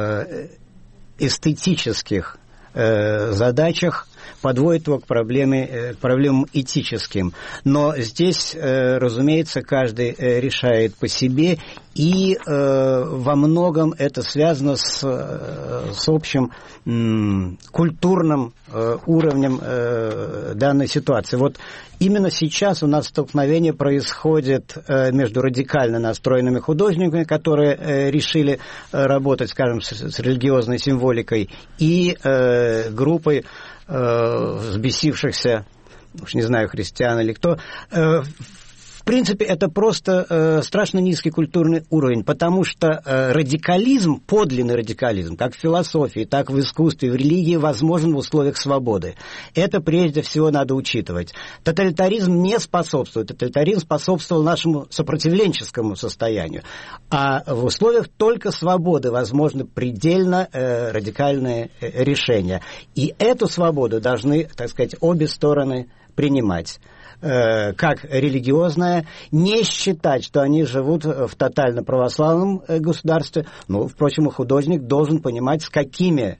эстетических задачах подводит его к проблемам этическим. Но здесь, разумеется, каждый решает по себе, и во многом это связано с общим культурным уровнем данной ситуации. Именно сейчас у нас столкновение происходит между радикально настроенными художниками, которые решили работать, скажем, с религиозной символикой, и группой взбесившихся, уж не знаю, христиан или кто. В принципе, это просто страшно низкий культурный уровень, потому что радикализм, подлинный радикализм, как в философии, так в искусстве, в религии, возможен в условиях свободы. Это прежде всего надо учитывать. Тоталитаризм не способствует. Тоталитаризм способствовал нашему сопротивленческому состоянию. А в условиях только свободы возможны предельно радикальные решения. И эту свободу должны, так сказать, обе стороны принимать. Как религиозное, не считать, что они живут в тотально православном государстве. Впрочем, художник должен понимать, с какими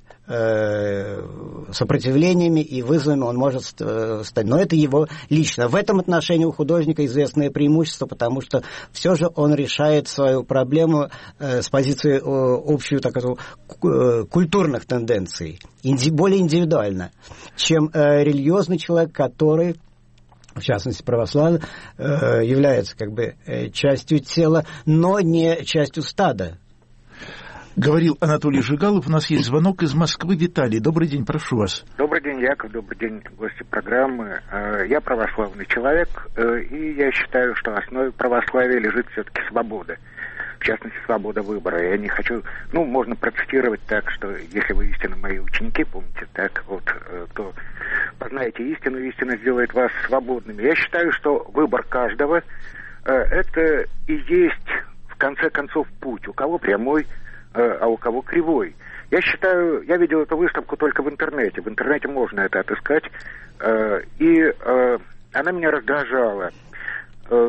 сопротивлениями и вызовами он может стать. Но это его лично. В этом отношении у художника известное преимущество, потому что все же он решает свою проблему с позиции общую, так сказать, культурных тенденций, более индивидуально, чем религиозный человек, который, в частности, православный, является частью тела, но не частью стада. Говорил Анатолий Жигалов. У нас есть звонок из Москвы. Виталий, добрый день, прошу вас. Добрый день, Яков, добрый день, гости программы. Я православный человек, и я считаю, что в основе православия лежит все-таки свобода. В частности, свобода выбора. Я не хочу... можно процитировать так, что если вы истинно мои ученики, помните, то познаете истину, истина сделает вас свободными. Я считаю, что выбор каждого это и есть, в конце концов, путь. У кого прямой, а у кого кривой. Я считаю, я видел эту выставку только в интернете. В интернете можно это отыскать. И она меня раздражала.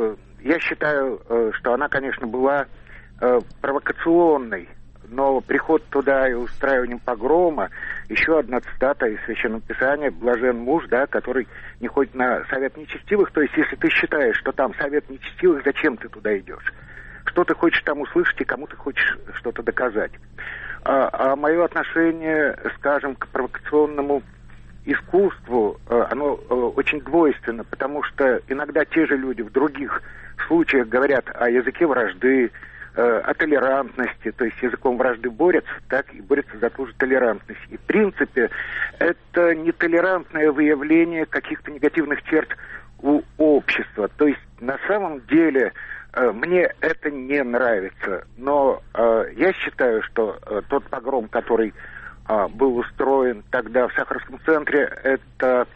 я считаю, что она, конечно, была провокационной, но приход туда и устраиванием погрома, еще одна цитата из Священного Писания: «Блажен муж, да, который не ходит на совет нечестивых». То есть, если ты считаешь, что там совет нечестивых, зачем ты туда идешь? Что ты хочешь там услышать и кому ты хочешь что-то доказать? А мое отношение, скажем, к провокационному искусству, оно очень двойственно, потому что иногда те же люди в других случаях говорят о языке вражды, о толерантности, то есть языком вражды борются, так и борются за ту же толерантность. И в принципе это нетолерантное выявление каких-то негативных черт у общества. То есть на самом деле мне это не нравится, но я считаю, что тот погром, который был устроен тогда в Сахаровском центре, это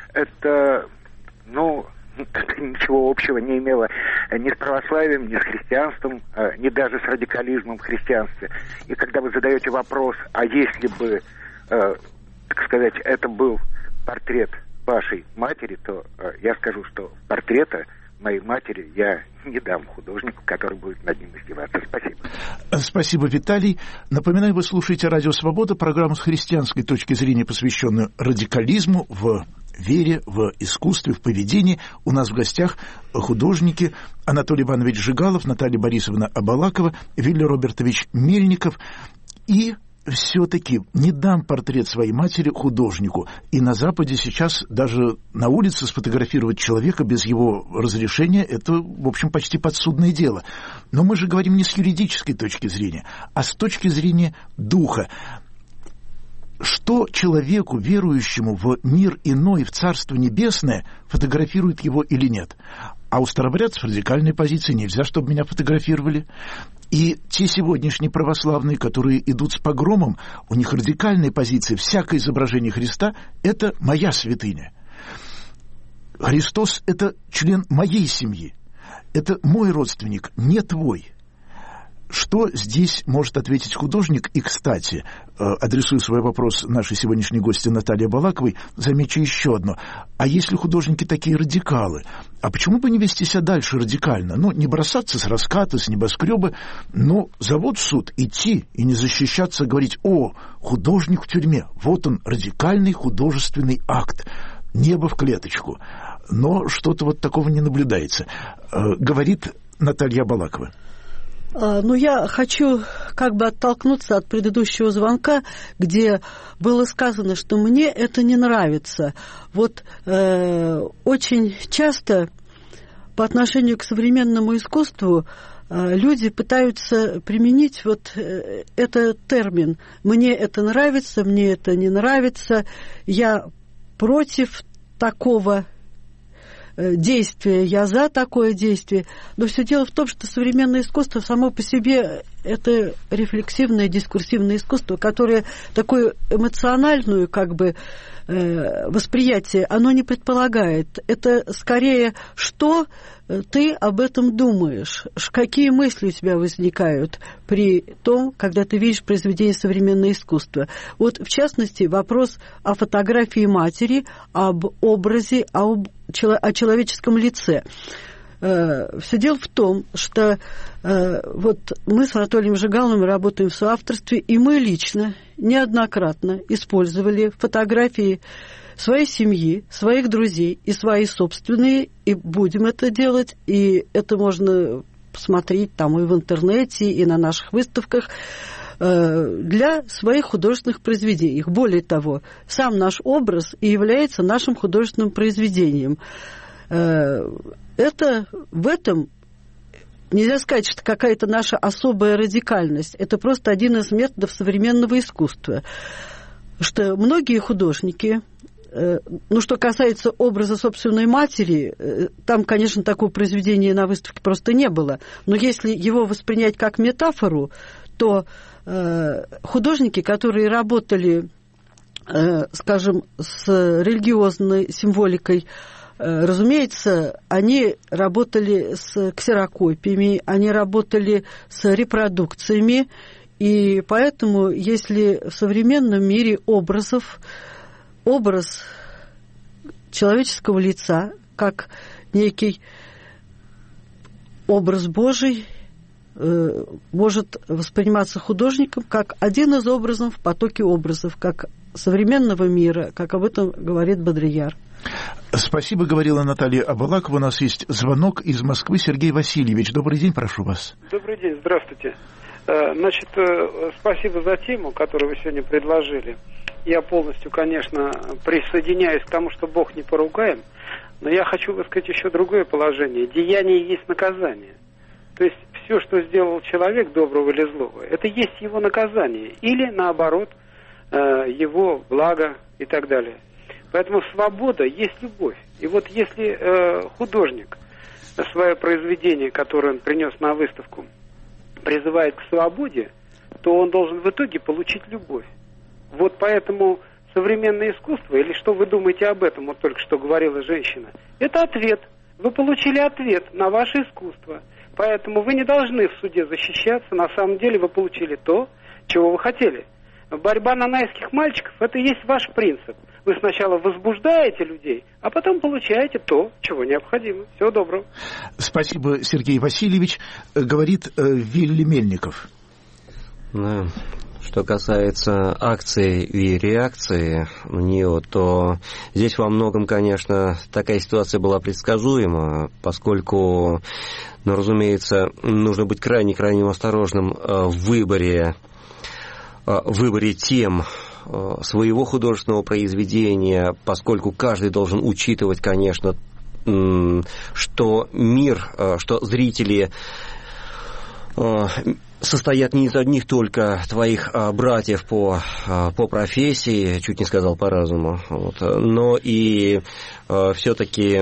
ничего общего не имело ни с православием, ни с христианством, ни даже с радикализмом в христианстве. И когда вы задаете вопрос, а если бы, так сказать, это был портрет вашей матери, то я скажу, что портрета моей матери я не дам художнику, который будет над ним издеваться. Спасибо. Спасибо, Виталий. Напоминаю, вы слушаете «Радио Свобода», программу с христианской точки зрения, посвященную радикализму в вере, в искусстве, в поведении. У нас в гостях художники Анатолий Иванович Жигалов, Наталья Борисовна Абалакова, Вилли Робертович Мельников. И все-таки не дам портрет своей матери художнику. И на Западе сейчас даже на улице сфотографировать человека без его разрешения — это, в общем, почти подсудное дело. Но мы же говорим не с юридической точки зрения, а с точки зрения духа. Что человеку, верующему в мир иной, в Царство Небесное, фотографирует его или нет? А у старобрядцев радикальной позиции: нельзя, чтобы меня фотографировали. И те сегодняшние православные, которые идут с погромом, у них радикальные позиции: всякое изображение Христа — это моя святыня. Христос — это член моей семьи, это мой родственник, не твой. Что здесь может ответить художник? И, кстати, адресую свой вопрос нашей сегодняшней гости Наталье Абалаковой, замечу еще одно. А если художники такие радикалы, а почему бы не вести себя дальше радикально? Ну, не бросаться с раската, с небоскреба, но зовут в суд идти и не защищаться, говорить: о, художник в тюрьме, вот он, радикальный художественный акт, небо в клеточку. Но что-то вот такого не наблюдается. Говорит Наталья Абалакова. Ну, я хочу как бы оттолкнуться от предыдущего звонка, где было сказано, что мне это не нравится. Вот очень часто по отношению к современному искусству люди пытаются применить вот этот термин: «мне это нравится», «мне это не нравится», «я против такого действие, я за такое действие». Но все дело в том, что современное искусство само по себе — это рефлексивное, дискурсивное искусство, которое такое эмоциональное как бы восприятие оно не предполагает. Это скорее, что ты об этом думаешь, какие мысли у тебя возникают при том, когда ты видишь произведение современного искусства. Вот, в частности, вопрос о фотографии матери, об образе, о человеческом лице. Все дело в том, что вот мы с Анатолием Жигаловым работаем в соавторстве, и мы лично неоднократно использовали фотографии своей семьи, своих друзей и свои собственные, и будем это делать, и это можно посмотреть там и в интернете, и на наших выставках, для своих художественных произведений. Более того, сам наш образ и является нашим художественным произведением. Это в этом нельзя сказать, что какая-то наша особая радикальность. Это просто один из методов современного искусства. Что многие художники, ну, что касается образа собственной матери, там, конечно, такого произведения на выставке просто не было. Но если его воспринять как метафору, то художники, которые работали, скажем, с религиозной символикой, разумеется, они работали с ксерокопиями, они работали с репродукциями, и поэтому, если в современном мире образ человеческого лица, как некий образ Божий может восприниматься художником как один из образов в потоке образов, как современного мира, как об этом говорит Бодрияр. Спасибо, говорила Наталья Абалакова. У нас есть звонок из Москвы. Сергей Васильевич, добрый день, прошу вас. Добрый день, здравствуйте. Значит, спасибо за тему, которую вы сегодня предложили. Я полностью, конечно, присоединяюсь к тому, что Бог не поругаем, но я хочу высказать еще другое положение. Деяние есть наказание. То есть все, что сделал человек, доброго или злого, это есть его наказание. Или, наоборот, его благо и так далее. Поэтому свобода есть любовь. И вот если художник свое произведение, которое он принес на выставку, призывает к свободе, то он должен в итоге получить любовь. Вот поэтому современное искусство, или что вы думаете об этом, вот только что говорила женщина, это ответ. Вы получили ответ на ваше искусство. Поэтому вы не должны в суде защищаться. На самом деле вы получили то, чего вы хотели. Борьба нанайских мальчиков – это и есть ваш принцип. Вы сначала возбуждаете людей, а потом получаете то, чего необходимо. Всего доброго. Спасибо, Сергей Васильевич. Говорит Вилли Мельников. Да. Что касается акции и реакции на нее, то здесь во многом, конечно, такая ситуация была предсказуема, поскольку, разумеется, нужно быть крайне осторожным в выборе тем своего художественного произведения, поскольку каждый должен учитывать, конечно, что мир, что зрители состоят не из одних только твоих братьев по профессии, чуть не сказал по разуму, но и все-таки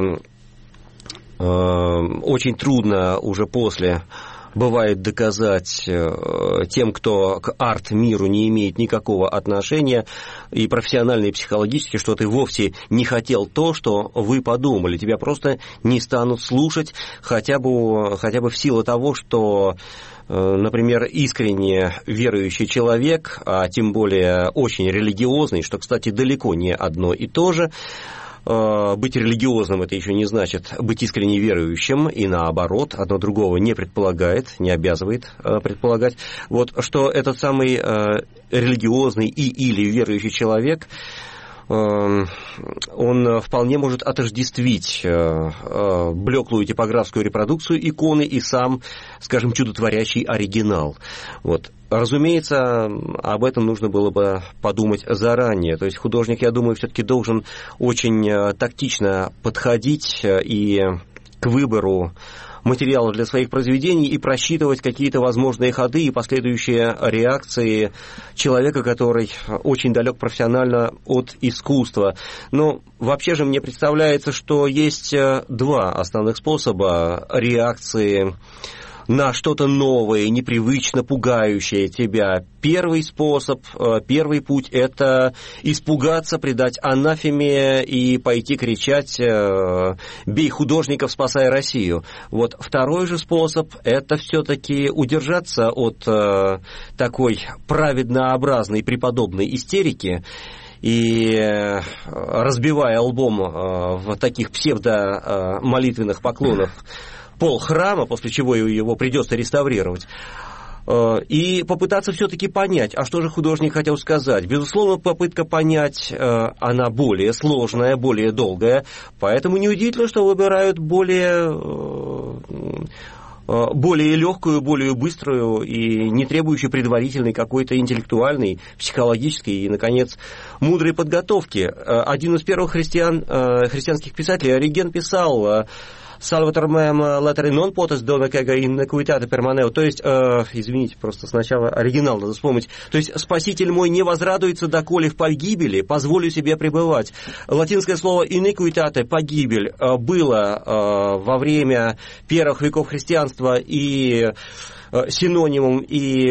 очень трудно уже после бывает доказать тем, кто к арт-миру не имеет никакого отношения, и профессионально, и психологически, что ты вовсе не хотел то, что вы подумали. Тебя просто не станут слушать, хотя бы в силу того, что, например, искренне верующий человек, а тем более очень религиозный, что, кстати, далеко не одно и то же. Быть религиозным — это еще не значит быть искренне верующим, и наоборот, одно другого не предполагает, не обязывает предполагать. Вот что этот самый религиозный или верующий человек, он вполне может отождествить блеклую типографскую репродукцию иконы и сам, скажем, чудотворящий оригинал. Вот. Разумеется, об этом нужно было бы подумать заранее. То есть художник, я думаю, все-таки должен очень тактично подходить и к выбору материала для своих произведений и просчитывать какие-то возможные ходы и последующие реакции человека, который очень далек профессионально от искусства. Но вообще же мне представляется, что есть два основных способа реакции на что-то новое, непривычно пугающее тебя. Первый способ, первый путь – это испугаться, предать анафеме и пойти кричать «Бей художников, спасай Россию». Вот второй же способ – это все-таки удержаться от такой праведнообразной преподобной истерики, и разбивая лбом в таких псевдомолитвенных поклонах пол храма, после чего его придется реставрировать, и попытаться все-таки понять, а что же художник хотел сказать. Безусловно, попытка понять, она более сложная, более долгая, поэтому неудивительно, что выбирают более легкую, более быструю и не требующую предварительной какой-то интеллектуальной, психологической и, наконец, мудрой подготовки. Один из первых христианских писателей, Ориген, писал «Salvator meam latere non potes donecega in equitate permaneo». То есть, извините, просто сначала оригинал надо вспомнить. То есть, «Спаситель мой не возрадуется, доколе в погибели, позволю себе пребывать». Латинское слово «iniquitate» – «погибель» было во время первых веков христианства и синонимом и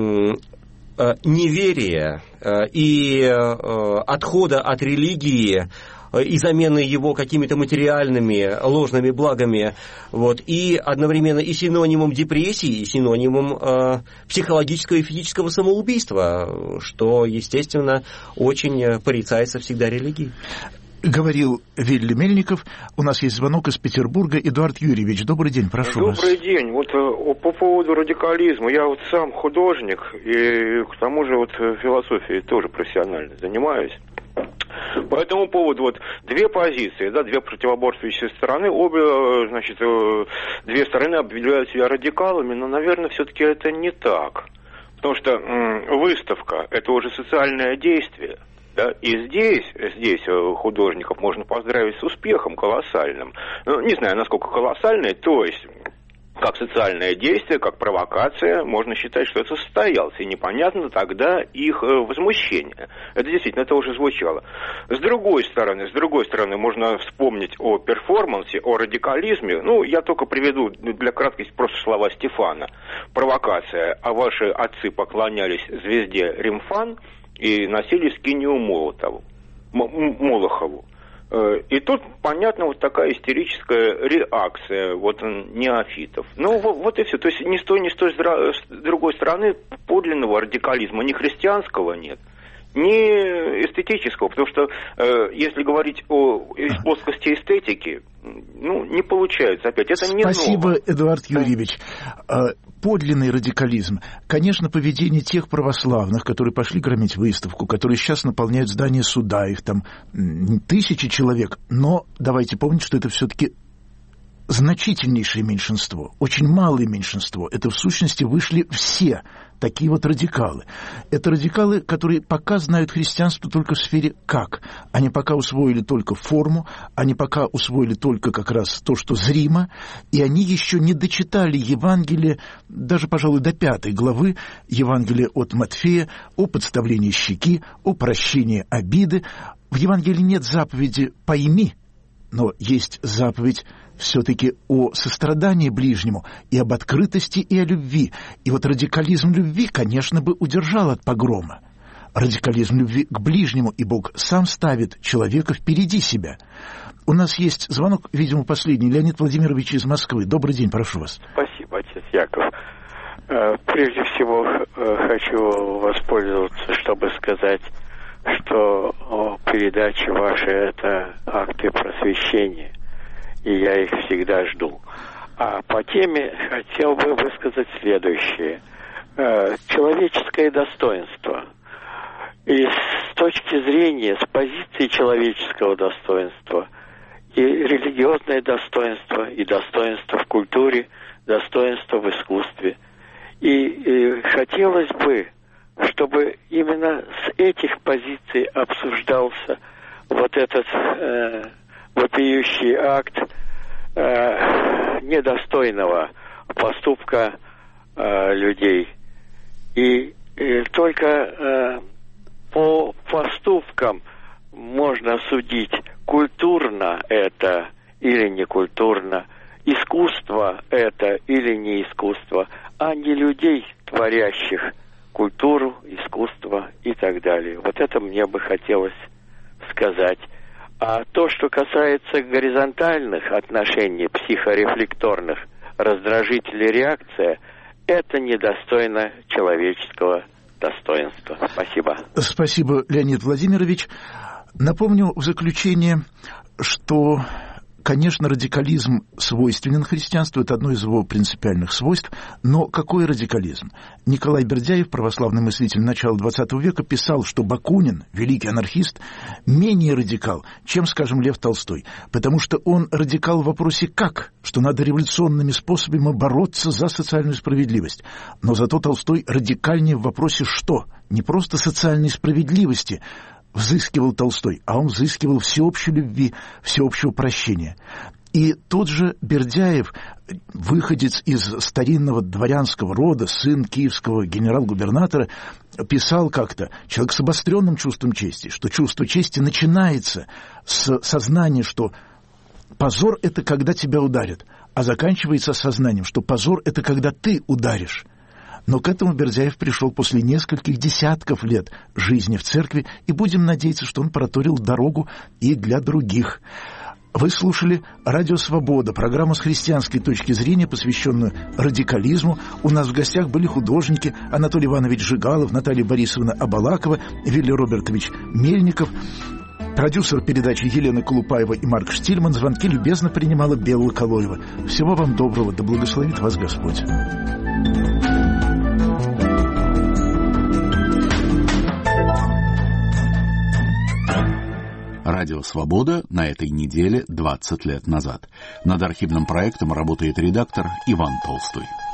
неверия, и отхода от религии, и замены его какими-то материальными ложными благами, вот, и одновременно и синонимом депрессии, и синонимом психологического и физического самоубийства, что, естественно, очень порицается всегда религией. Говорил Вилли Мельников. У нас есть звонок из Петербурга. Эдуард Юрьевич, добрый день, прошу вас. Добрый день. Вот по поводу радикализма. Я вот сам художник, и к тому же вот философией тоже профессионально занимаюсь. По этому поводу вот две позиции, да, две противоборствующие стороны, обе, значит, две стороны объявляют себя радикалами, но, наверное, все-таки это не так. Потому что выставка – это уже социальное действие. Да, и здесь художников можно поздравить с успехом колоссальным. Ну, не знаю, насколько колоссальный, то есть как социальное действие, как провокация, можно считать, что это состоялось. И непонятно тогда их возмущение. Это действительно, это уже звучало. С другой стороны, можно вспомнить о перформансе, о радикализме. Ну, я только приведу для краткости просто слова Стефана. Провокация. А ваши отцы поклонялись звезде Римфан и носили скинию Молохову. И тут, понятно, вот такая истерическая реакция вот неофитов. Ну, вот и все. То есть ни с той, с другой стороны подлинного радикализма, ни христианского нет, ни эстетического. Потому что, если говорить из плоскости эстетики, ну, не получается опять. Это не Спасибо, ново. Эдуард Юрьевич. Подлинный радикализм, конечно, поведение тех православных, которые пошли громить выставку, которые сейчас наполняют здание суда, их там тысячи человек, но давайте помнить, что это все-таки значительнейшее меньшинство, очень малое меньшинство. Это в сущности вышли все такие вот радикалы. Это радикалы, которые пока знают христианство только в сфере «как». Они пока усвоили только форму, они пока усвоили только как раз то, что зримо, и они еще не дочитали Евангелие, даже, пожалуй, до 5 главы Евангелия от Матфея о подставлении щеки, о прощении обиды. В Евангелии нет заповеди «пойми», но есть заповедь все-таки о сострадании ближнему и об открытости и о любви. И вот радикализм любви, конечно, бы удержал от погрома. Радикализм любви к ближнему, и Бог сам ставит человека впереди себя. У нас есть звонок, видимо, последний. Леонид Владимирович из Москвы. Добрый день, прошу вас. Спасибо, отец Яков. Прежде всего, хочу воспользоваться, чтобы сказать, что передачи ваши – это акты просвещения, и я их всегда жду. А по теме хотел бы высказать следующее. Человеческое достоинство. И с точки зрения, с позиции человеческого достоинства, и религиозное достоинство, и достоинство в культуре, достоинство в искусстве. И хотелось бы, чтобы именно с этих позиций обсуждался вот этот вопиющий акт недостойного поступка людей. И только по поступкам можно судить, культурно это или не культурно, искусство это или не искусство, а не людей, творящих культуру, искусство и так далее. Вот это мне бы хотелось сказать. А то, что касается горизонтальных отношений, психорефлекторных, раздражителей, реакция, это недостойно человеческого достоинства. Спасибо. Спасибо, Леонид Владимирович. Напомню в заключение, что, конечно, радикализм свойственен христианству, это одно из его принципиальных свойств, но какой радикализм? Николай Бердяев, православный мыслитель начала XX века, писал, что Бакунин, великий анархист, менее радикал, чем, скажем, Лев Толстой, потому что он радикал в вопросе «как?», что надо революционными способами бороться за социальную справедливость. Но зато Толстой радикальнее в вопросе «что?», не просто социальной справедливости взыскивал Толстой, а он взыскивал всеобщей любви, всеобщего прощения. И тот же Бердяев, выходец из старинного дворянского рода, сын киевского генерал-губернатора, писал как-то, человек с обостренным чувством чести, что чувство чести начинается с сознания, что позор – это когда тебя ударят, а заканчивается сознанием, что позор – это когда ты ударишь. Но к этому Бердяев пришел после нескольких десятков лет жизни в церкви, и будем надеяться, что он проторил дорогу и для других. Вы слушали «Радио Свобода», программу с христианской точки зрения, посвященную радикализму. У нас в гостях были художники Анатолий Иванович Жигалов, Наталья Борисовна Абалакова, Вилли Робертович Мельников. Продюсер передачи Елена Колупаева и Марк Штильман. Звонки любезно принимала Белла Колоева. Всего вам доброго, да благословит вас Господь. Радио «Свобода» на этой неделе 20 лет назад. Над архивным проектом работает редактор Иван Толстой.